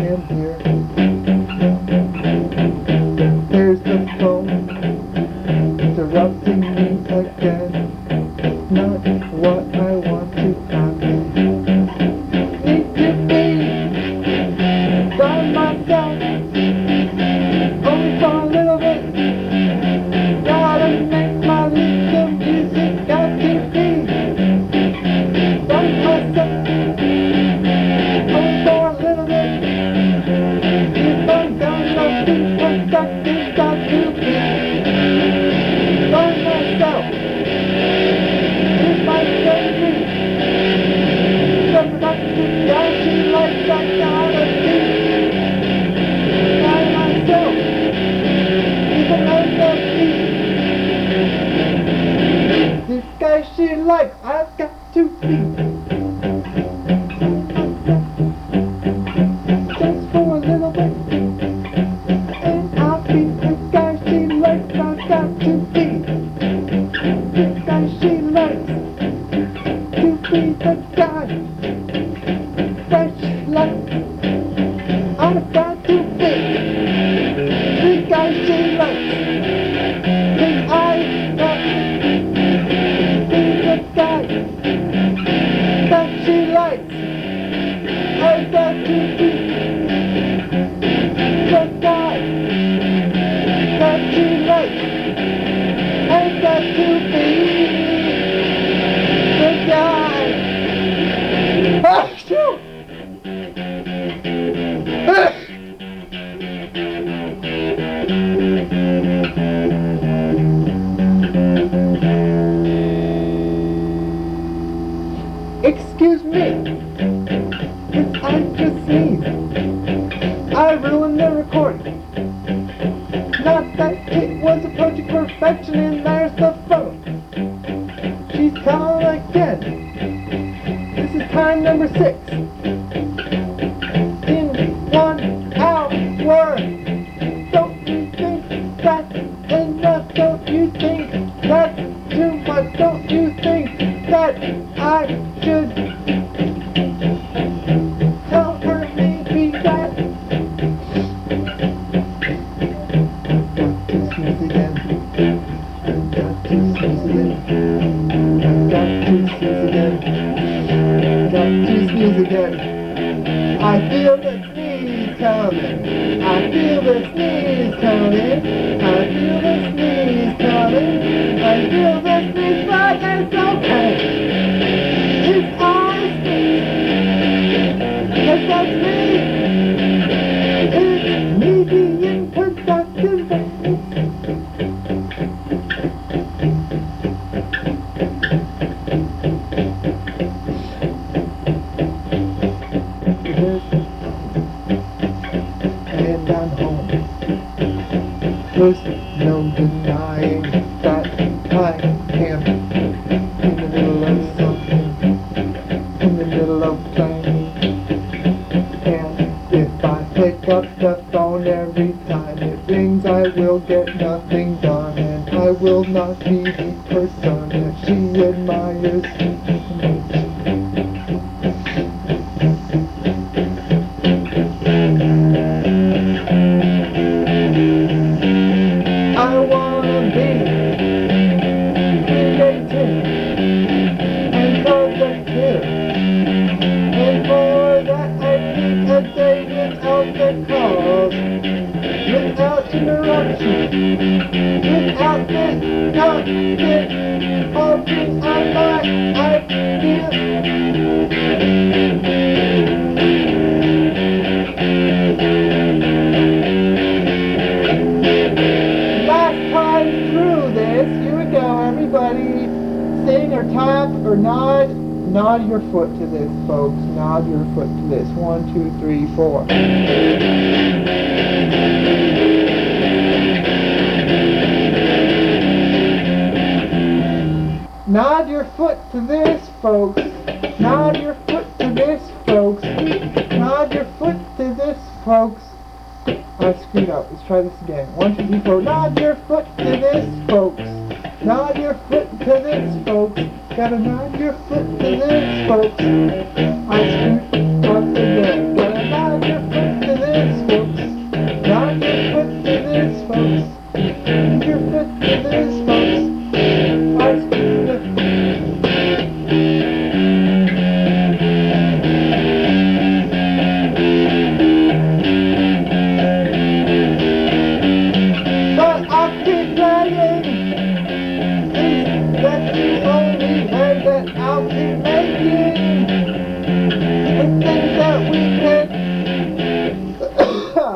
stand here. There's the phone interrupting me again. Not what I want to happen. Need to be by myself, only for a little bit. Gotta make my little music, got to be by myself, only for a little bit. If I'm gonna be productive, got to be by myself. If I can be the productive guy she likes, I gotta be by myself. Even though this guy she likes, I've got to be just for a little bit. And I'll be the guy she likes, I've got to be the guy she likes. To be the guy that she likes, I've got to be the guy she likes. 'Cause I've got to be the guy that she likes. I've got to be the guy that she likes. I've got to be the guy. Ah, shoot! Ah! Excuse me, if I just sneezed, I ruined the recording. Not that it was approaching perfection, and there's the phone. She's calling again. This is time number 6. In 1 hour. Don't you think that's enough? Don't you think that's too much? Don't you think that I should tell her maybe that I've got to sneeze again. I've got to sneeze again. I've got to sneeze again. Got to sneeze again. I feel the sneeze coming. I feel the sneeze coming. I feel the sneeze coming. I feel the sneeze, but it's okay. It's all sneeze. Yes, that's me. It's me being productive. And I'm home. There's no denying that I am in the middle of something, in the middle of playing. And if I pick up the phone every time it rings, I will get nothing done, and I will not be the person that she admires. I wanna be creative and productive, and for that I need a day without the calls, without interruption, without this constant focus on my ideas. Last time through this, here we go, everybody. Sing or tap or nod. Nod your foot to this, folks. Nod your foot to this. 1, 2, 3, 4. Nod your foot to this, folks. Nod your foot to this, folks. Nod your foot to this, folks. I screwed up. Let's try this again. 1, 2, 3, 4. Nod your foot to this, folks. Nod your foot to this, folks. Gotta nod your foot to this, folks. I screwed up again. Gotta nod your foot to this.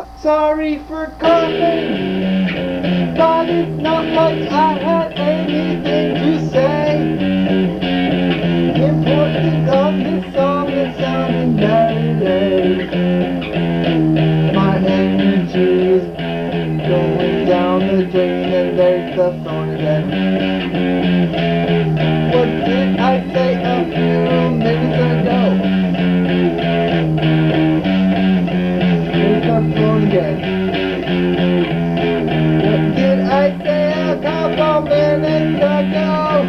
Sorry for coughing, but it's not like I had anything to say. Important of this song is sounding very. My energy is going down the drain and there's the phone again. What did I say a few minutes ago? There's the phone again. What did I say a couple minutes ago?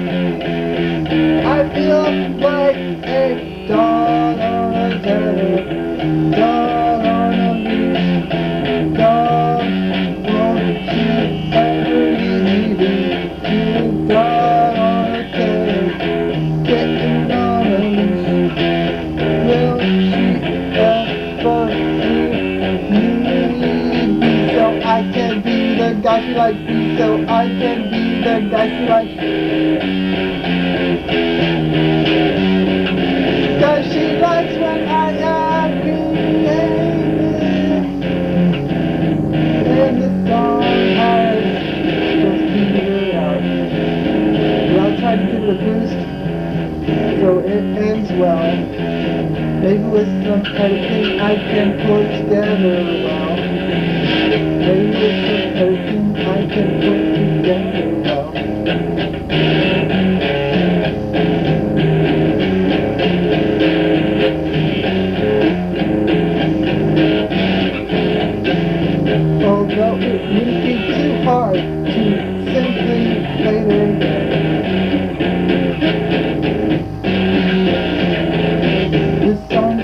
I feel like a dog on a tether, dog on a leash, dog, won't you ever leave me? You dog on a tether, getting on a leash, will she ever leave me? So I can be the guy she likes me, so I can be the guy she likes. Cause she likes when I am behaving. And the song has just petered out. But I'll try to give it a boost so it ends well. Maybe with some editing I can put together well. Maybe with some editing I can put together well. Although it wouldn't be too hard to simply play it again. This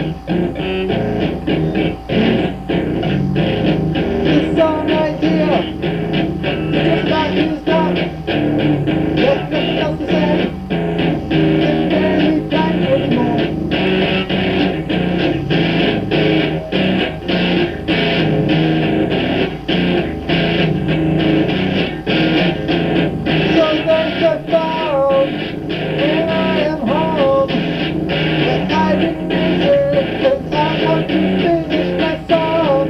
song idea just got used up. There's nothing else to say. It's barely time anymore. So there's the phone, and I am home, but I didn't answer, 'cause I want to finish my song.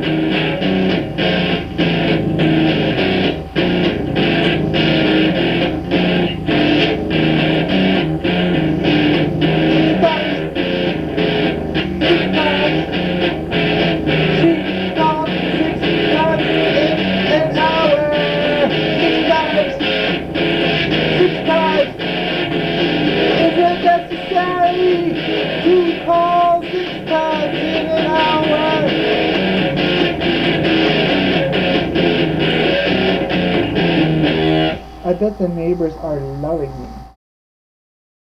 She called 6 times in an hour. 6 times. 6 times. Is it necessary to call 6 times in an hour? I bet the neighbors are loving me.